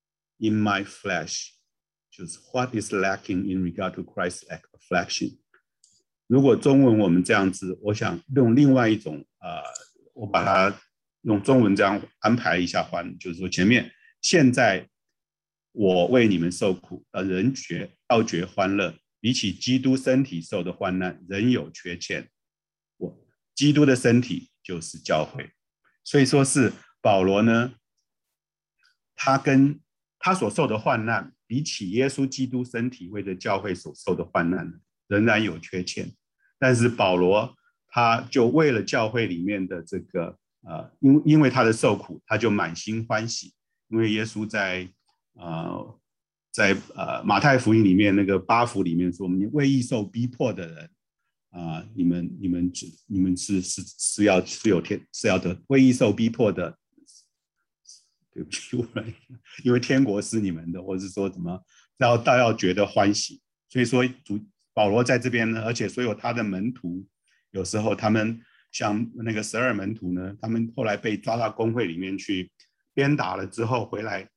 Speaker 1: in my flesh, 就是 what is lacking in regard to Christ's affliction. 如果中文我们这样子，我想用另外一种呃，我把它用中文这样安排一下换，就是说前面现在我为你们受苦，呃，人觉倒觉欢乐，比起基督身体受的患难，人有缺欠。我基督的身体就是教会，所以说是保罗呢，他跟他所受的患难，比起耶稣基督身体为着教会所受的患难，仍然有缺欠。但是保罗他就为了教会里面的这个呃，因因为他的受苦，他就满心欢喜，因为耶稣在呃在呃马太福音里面那个八福里面说，我们为义受逼迫的人啊、呃，你们你们你们是是是要是有天是要得为义受逼迫的，对不起，因为天国是你们的，或是说怎么要倒要觉得欢喜。所以说主保罗在这边呢，而且所有他的门徒，有时候他们像那个十二门徒呢，他们后来被抓到公会里面去鞭打了之后回来，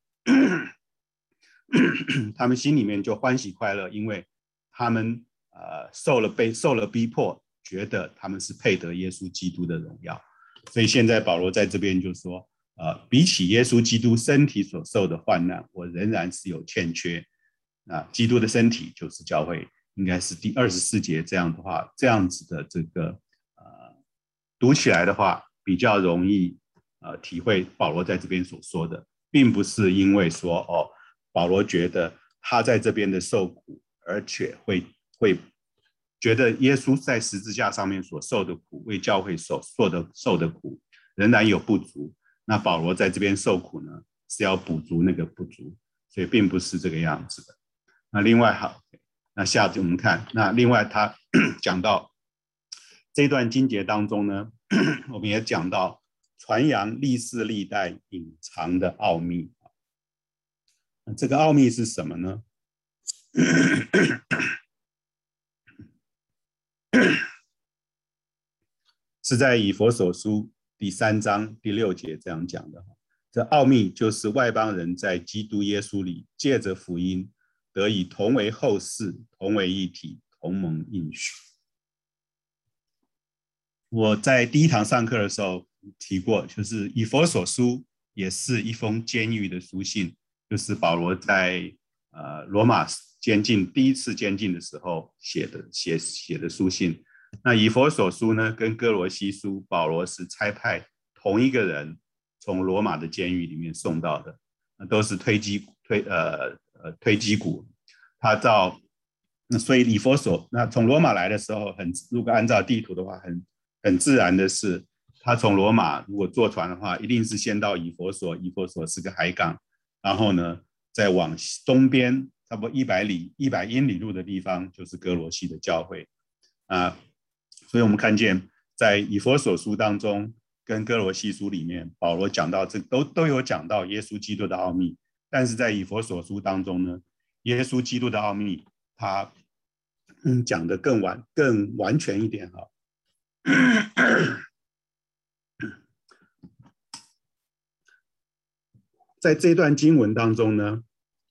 Speaker 1: 他们心里面就欢喜快乐，因为他们呃受了被受了逼迫，觉得他们是配得耶稣基督的荣耀。所以现在保罗在这边就说，呃，比起耶稣基督身体所受的患难，我仍然是有欠缺。啊，基督的身体就是教会，应该是第二十四节这样的话，这样子的这个呃读起来的话，比较容易呃体会保罗在这边所说的，并不是因为说哦，保罗觉得他在这边的受苦，而且会会觉得耶稣在十字架上面所受的苦，为教会所受的受的苦仍然有不足，那保罗在这边受苦呢，是要补足那个不足，所以并不是这个样子的。那另外好，那下集我们看，那另外他讲到这段经节当中呢，我们也讲到传扬历世历代隐藏的奥秘。这个奥秘是什么呢？是在以弗所书第三章第六节这样讲的。这奥秘就是外邦人在基督耶稣里借着福音得以同为后嗣，同为一体，同蒙应许。我在第一堂上课的时候提过，就是以弗所书也是一封监狱的书信，就是保罗在呃罗马监禁第一次监禁的时候写的写写的书信。那以弗所书呢，跟哥罗西书，保罗是差派同一个人从罗马的监狱里面送到的，那都是推基推呃呃推基鼓。他照那所以以弗所那从罗马来的时候，很如果按照地图的话，很很自然的是，他从罗马如果坐船的话，一定是先到以弗所，以弗所是个海港，然后呢再往东边差不多一百里一百英里路的地方就是哥罗西的教会啊。所以我们看见在以弗所书当中跟哥罗西书里面，保罗讲到这都都有讲到耶稣基督的奥秘，但是在以弗所书当中呢，耶稣基督的奥秘他嗯讲得更完更完全一点哈。在这段经文当中呢，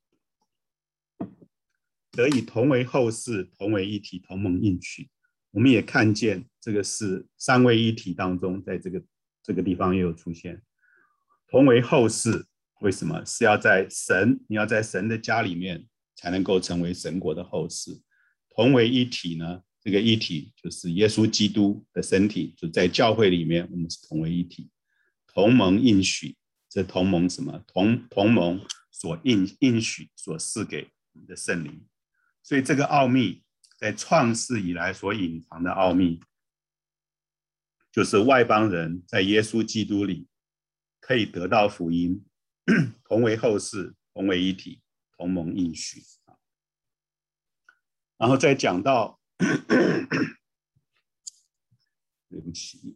Speaker 1: 得以同为后嗣，同为一体，同蒙应许。我们也看见这个是三位一体当中，在这个这个地方也有出现。同为后嗣，为什么？是要在神，你要在神的家里面才能够成为神国的后嗣。同为一体呢，这个一体就是耶稣基督的身体，就在教会里面我们是同为一体。同盟应许，这同盟什么？同同盟所应应许所赐给我们的圣灵。所以这个奥秘在创世以来所隐藏的奥秘，就是外邦人在耶稣基督里可以得到福音，同为后嗣，同为一体，同盟应许。然后再讲到对不起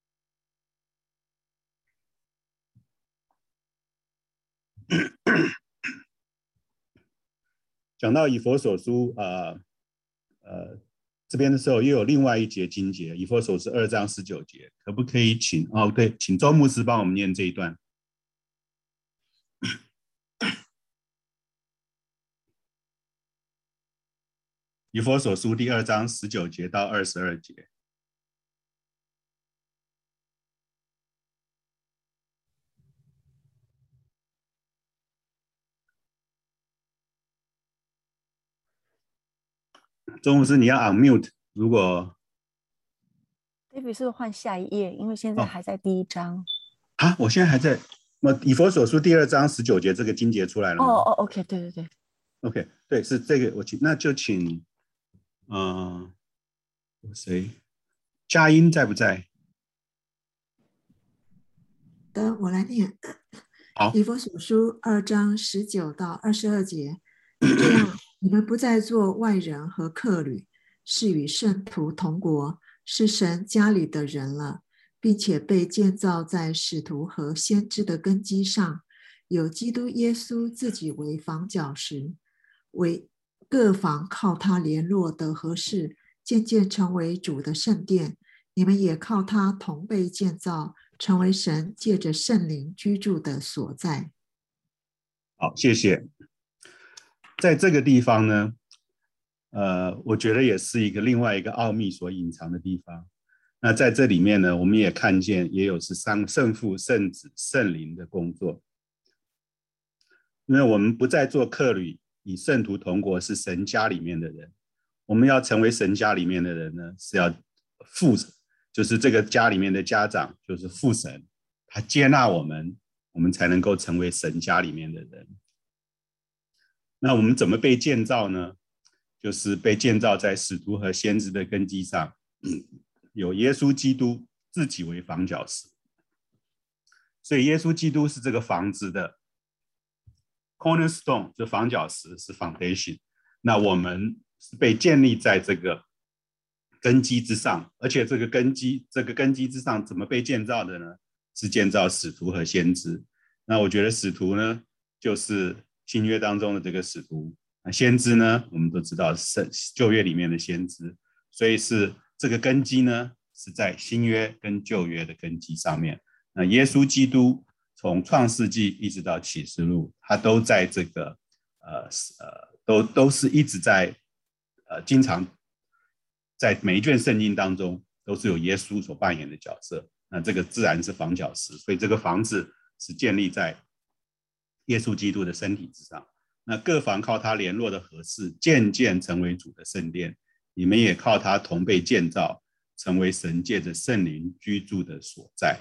Speaker 1: 讲到以弗所书呃呃这边的时候，又有另外一节经节，以弗所书二章十九节，可不可以请哦对，请周牧师帮我们念这一段。以弗所书第二章十九节到二十二节。周牧师，你要 unmute， 如果
Speaker 3: David 是不是换下一页？因为现在还在第一章。
Speaker 1: 啊，我现在还在。那以弗所书第二章十九节这个经节出来了吗？
Speaker 3: 哦哦 ，OK， 对对对
Speaker 1: ，OK， 对，是这个。我请，那就请，嗯、呃，谁？佳音在不在？
Speaker 2: 的，我来念。
Speaker 1: 好，
Speaker 2: 以弗所书二章十九到二十二节，这样你们不再做外人和客旅，是与圣徒同国，是神家里的人了，并且被建造在使徒和先知的根基上，有基督耶稣自己为房角石，为各房靠他联络得合适，渐渐成为主的圣殿。你们也靠他同被建造，成为神借着圣灵居住的所在。
Speaker 1: 好，谢谢。在这个地方呢，呃，我觉得也是一个另外一个奥秘所隐藏的地方。那在这里面呢，我们也看见，也有是圣圣父、圣子、圣灵的工作。因为我们不再做客旅，与圣徒同国，是神家里面的人。我们要成为神家里面的人呢，是要父，就是这个家里面的家长，就是父神，他接纳我们，我们才能够成为神家里面的人。那我们怎么被建造呢？就是被建造在使徒和先知的根基上，有耶稣基督自己为房角石。所以耶稣基督是这个房子的 cornerstone， 就房角石是 foundation。那我们是被建立在这个根基之上，而且这个根基，这个根基之上怎么被建造的呢？是建造使徒和先知。那我觉得使徒呢，就是新约当中的这个使徒。那先知呢，我们都知道是旧约里面的先知，所以是这个根基呢，是在新约跟旧约的根基上面。那耶稣基督从创世纪一直到启示录，他都在这个呃呃，都都是一直在呃，经常在每一卷圣经当中都是有耶稣所扮演的角色。那这个自然是房角石，所以这个房子是建立在耶稣基督的身体之上。那各房靠他联络的合适，渐渐成为主的圣殿。你们也靠他同被建造，成为神借着圣灵居住的所在。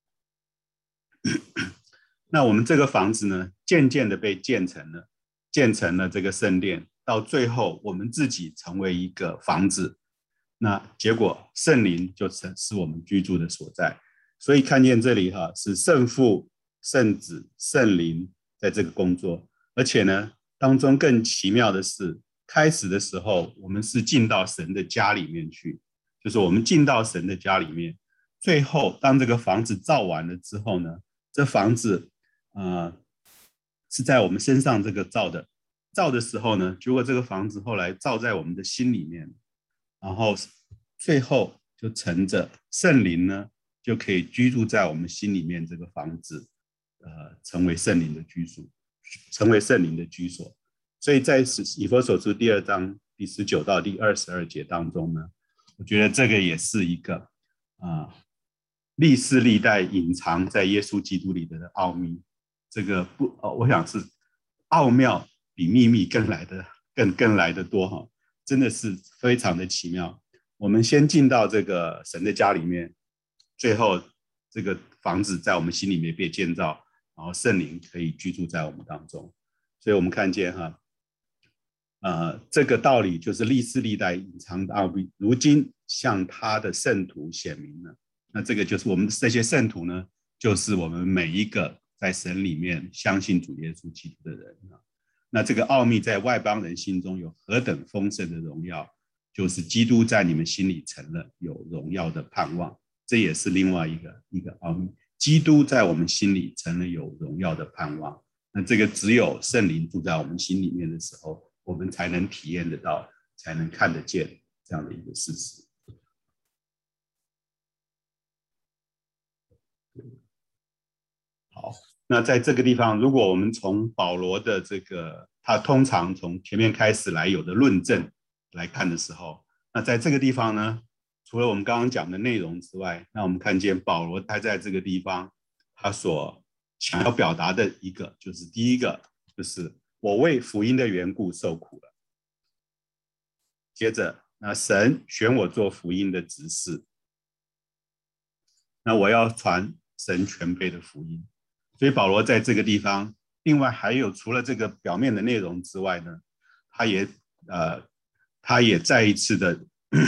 Speaker 1: 那我们这个房子呢，渐渐的被建成了，建成了这个圣殿，到最后我们自己成为一个房子。那结果圣灵就是我们居住的所在。所以看见这里哈，是圣父、圣子、圣灵在这个工作。而且呢，当中更奇妙的是，开始的时候我们是进到神的家里面去，就是我们进到神的家里面。最后当这个房子造完了之后呢，这房子呃是在我们身上这个造的，造的时候呢，结果这个房子后来造在我们的心里面，然后最后就乘着圣灵呢，就可以居住在我们心里面这个房子，呃，成为圣灵的居所，成为圣灵的居所。所以在以弗所书第二章第十九到第二十二节当中呢，我觉得这个也是一个啊、呃、历世历代隐藏在耶稣基督里的奥秘。这个不、哦，我想是奥妙比秘密更来的更更来的多哈，真的是非常的奇妙。我们先进到这个神的家里面，最后这个房子在我们心里面被建造，然后圣灵可以居住在我们当中。所以我们看见哈，呃，这个道理就是历世历代隐藏的奥秘，如今向他的圣徒显明了。那这个就是我们这些圣徒呢，就是我们每一个在神里面相信主耶稣基督的人。那这个奥秘在外邦人心中有何等丰盛的荣耀，就是基督在你们心里成了有荣耀的盼望。这也是另外一个一个奥秘，基督在我们心里成了有荣耀的盼望。那这个只有圣灵住在我们心里面的时候，我们才能体验得到，才能看得见这样的一个事实。好，那在这个地方，如果我们从保罗的这个他通常从前面开始来有的论证来看的时候，那在这个地方呢，除了我们刚刚讲的内容之外，那我们看见保罗他在这个地方他所想要表达的一个，就是第一个就是我为福音的缘故受苦了。接着，那神选我做福音的执事，那我要传神全备的福音。所以保罗在这个地方，另外还有除了这个表面的内容之外呢，他也呃，他也再一次的，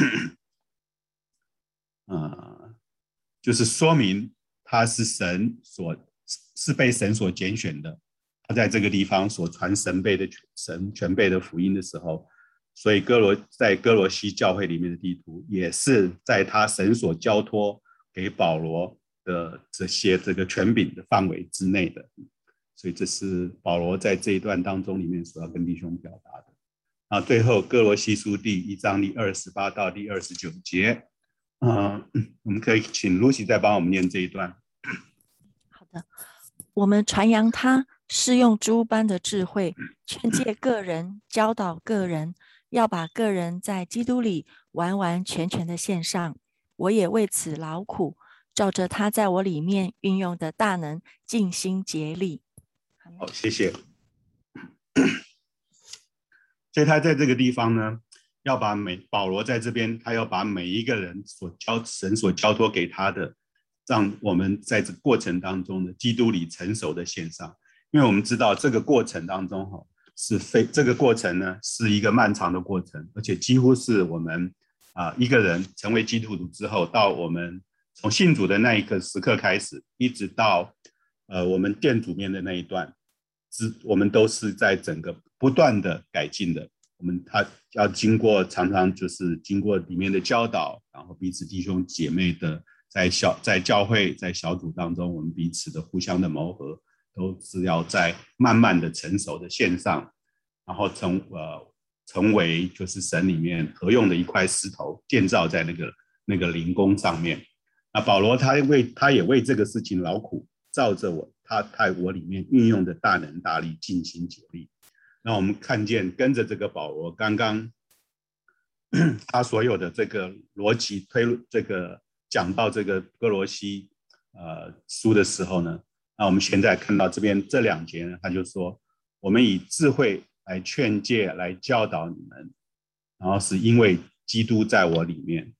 Speaker 1: 呃，就是说明他是神所是被神所拣选的。他在这个地方所传神备的神全备的福音的时候，所以哥罗在哥罗西教会里面的地图，也是在他神所交托给保罗的这些这个权柄的范围之内的。所以这是保罗在这一段当中里面所要跟弟兄表达的。啊，最后哥罗西书第一章第二十八到第二十九节，呃，我们可以请 Lucy 再帮我们念这一段。
Speaker 3: 好的，我们传扬他是用诸般的智慧劝诫个人，教导个人，要把个人在基督里完完全全的献上。我也为此劳苦，照着他在我里面运用的大能尽心竭力。
Speaker 1: 好，谢谢。所以他在这个地方呢，要把每保罗在这边，他要把每一个人所交神所交托给他的，让我们在这过程当中呢，基督里成熟的献上。因为我们知道这个过程当中哈，是非这个过程呢是一个漫长的过程，而且几乎是我们啊、呃、一个人成为基督徒之后，到我们从信主的那一个时刻开始，一直到呃我们见主面的那一段，我们都是在整个不断的改进的。我们他要经过常常就是经过里面的教导，然后彼此弟兄姐妹的在小在教会在小组当中，我们彼此的互相的磨合，都是要在慢慢的成熟的线上，然后成呃成为就是神里面合用的一块石头，建造在那个那个灵宫上面。那保罗他为他也为这个事情劳苦，照着我他在我里面运用的大能大力尽心竭力。那我们看见跟着这个保罗刚刚他所有的这个逻辑推这个讲到这个哥罗西呃书的时候呢，那我们现在看到这边这两节呢，他就说我们以智慧来劝诫来教导你们，然后是因为基督在我里面。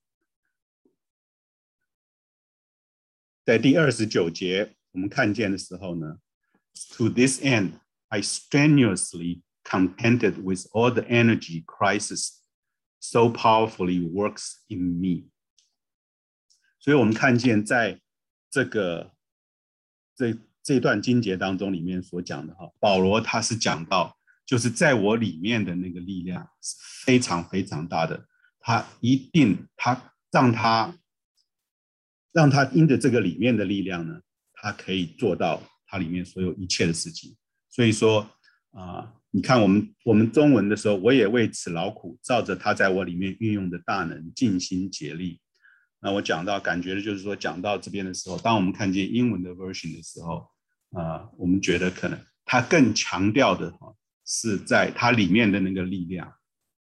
Speaker 1: 在第二十九节我们看见的时候呢， To this end I strenuously contended with all the energy Christ so powerfully works in me。 所以我们看见在这个这这段经节当中里面所讲的哈，保罗他是讲到就是在我里面的那个力量是非常非常大的，他一定他让他让他因着这个里面的力量呢，他可以做到他里面所有一切的事情。所以说啊、呃，你看我们我们中文的时候，我也为此劳苦，照着他在我里面运用的大能尽心竭力。那我讲到感觉的就是说，讲到这边的时候，当我们看见英文的 version 的时候，啊、呃，我们觉得可能他更强调的哈，是在他里面的那个力量，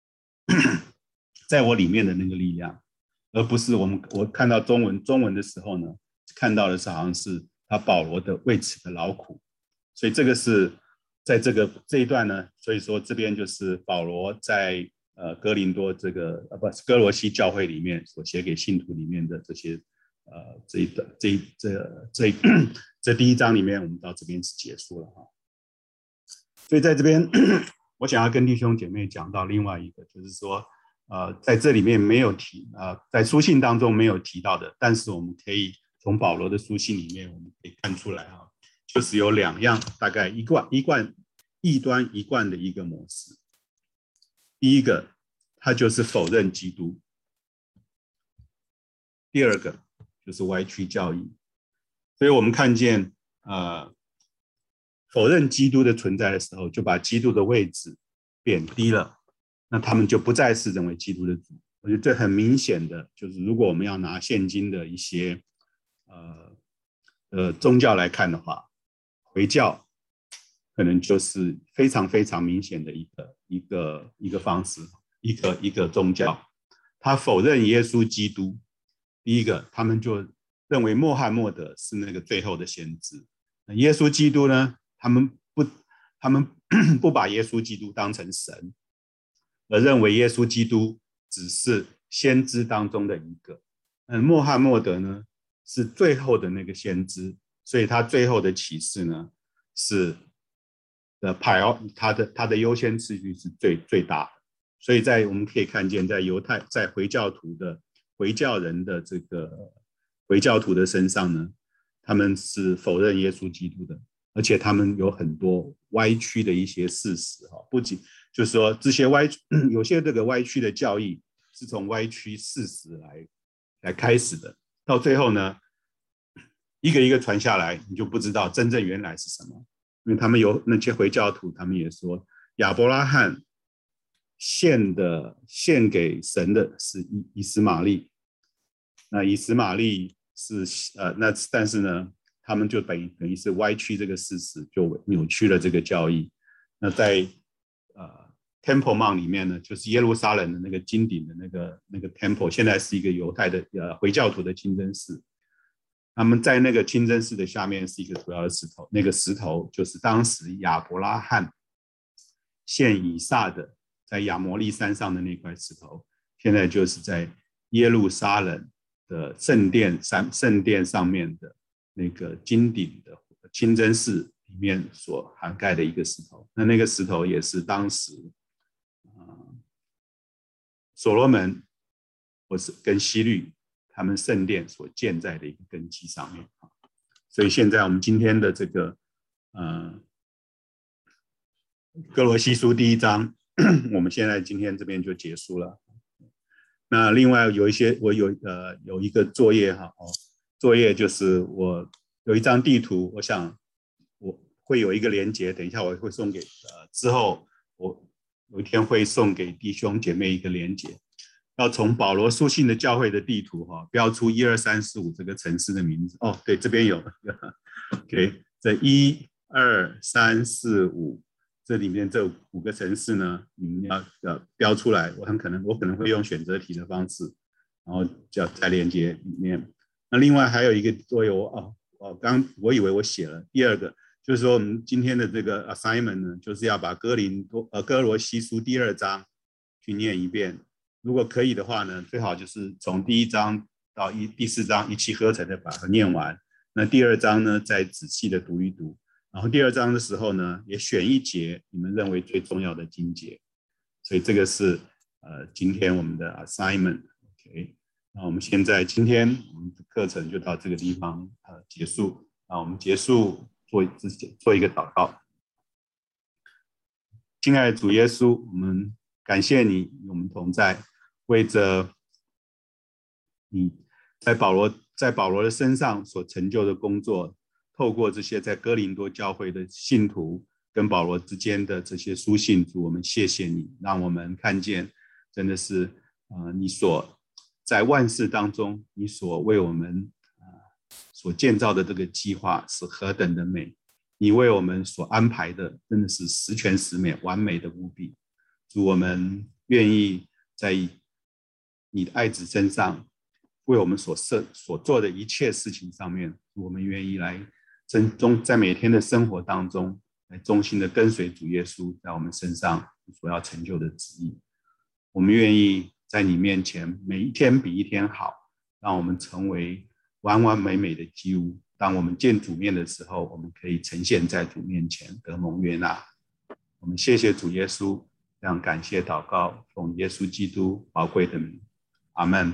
Speaker 1: 在我里面的那个力量，而不是我们我看到中文中文的时候呢，看到的是好像是他保罗的为此的劳苦。所以这个是在这个这一段呢，所以说这边就是保罗在呃哥林多这个呃不哥罗西教会里面所写给信徒里面的这些呃这一段这一这这一这第一章里面，我们到这边是结束了哈。所以在这边我想要跟弟兄姐妹讲到另外一个，就是说呃在这里面没有提呃在书信当中没有提到的，但是我们可以从保罗的书信里面我们可以看出来哈。就是有两样，大概一贯一贯异端一贯的一个模式。第一个，他就是否认基督；第二个就是歪曲教义。所以我们看见，呃，否认基督的存在的时候，就把基督的位置贬低了，那他们就不再是认为基督的主。我觉得这很明显的，就是如果我们要拿现今的一些呃呃宗教来看的话。回教可能就是非常非常明显的一个一个一个方式，一个一个宗教，他否认耶稣基督。第一个，他们就认为穆罕默德是那个最后的先知，耶稣基督呢，他们不，他们不把耶稣基督当成神，而认为耶稣基督只是先知当中的一个。嗯，穆罕默德呢是最后的那个先知。所以他最后的启示呢，是的排他的他的优先次序是最最大的。所以在我们可以看见，在犹太在回教徒的回教人的这个回教徒的身上呢，他们是否认耶稣基督的，而且他们有很多歪曲的一些事实哈，不仅就是说这些歪有些这个歪曲的教义是从歪曲事实来来开始的，到最后呢。一个一个传下来，你就不知道真正原来是什么。因为他们有那些回教徒，他们也说亚伯拉罕献的献给神的是以斯玛利，那以斯玛利是呃那但是呢，他们就等于等于是歪曲这个事实，就扭曲了这个教义。那在呃 Temple Mount 里面呢，就是耶路撒冷的那个金顶的那个那个 Temple， 现在是一个犹太的呃回教徒的清真寺。他们在那个清真寺的下面是一个主要的石头，那个石头就是当时亚伯拉罕献以撒的，在亚摩利山上的那块石头，现在就是在耶路撒冷的圣殿山圣殿上面的那个金顶的清真寺里面所涵盖的一个石头。那那个石头也是当时呃所罗门或是跟希律他们圣殿所建在的一个根基上面。所以现在我们今天的这个呃哥罗西书第一章，我们现在今天这边就结束了。那另外有一些我有呃有一个作业哈，哦，作业就是我有一张地图，我想我会有一个连结，等一下我会送给呃之后我有一天会送给弟兄姐妹一个连结。要从保罗书信的教会的地图哈，标出一二三四五这个城市的名字。哦，对，这边有 ，OK， 这一二三四五这里面这五个城市呢，你们要要标出来。我很可能我可能会用选择题的方式，然后叫在连接里面。那另外还有一个作业，我哦哦，刚我以为我写了第二个，就是说我们今天的这个 assignment 呢，就是要把哥林多呃哥罗西书第二章去念一遍。如果可以的话呢，最好就是从第一章到一第四章一气呵成的把它念完。那第二章呢，再仔细的读一读。然后第二章的时候呢，也选一节你们认为最重要的经节。所以这个是呃今天我们的 assignment。OK， 那我们现在今天我们的课程就到这个地方呃结束。那我们结束做之前做一个祷告。亲爱的主耶稣，我们感谢你与我们同在，为着你在保罗在保罗的身上所成就的工作，透过这些在哥林多教会的信徒跟保罗之间的这些书信，主，我们谢谢你，让我们看见真的是呃你所在万事当中，你所为我们呃所建造的这个计划是何等的美，你为我们所安排的真的是十全十美，完美的无比。主，我们愿意在你的爱子身上，为我们所设所做的一切事情上面，我们愿意来真中在每天的生活当中， 来忠心的跟随主耶稣在我们身上所要成就的旨意。我们愿意在你面前每一天比一天好，让我们成为完完美美的基督。当我们见主面的时候，我们可以呈现在主面前，得蒙悦纳。我们谢谢主耶稣，这样感谢祷告，奉耶稣基督宝贵的名，阿们。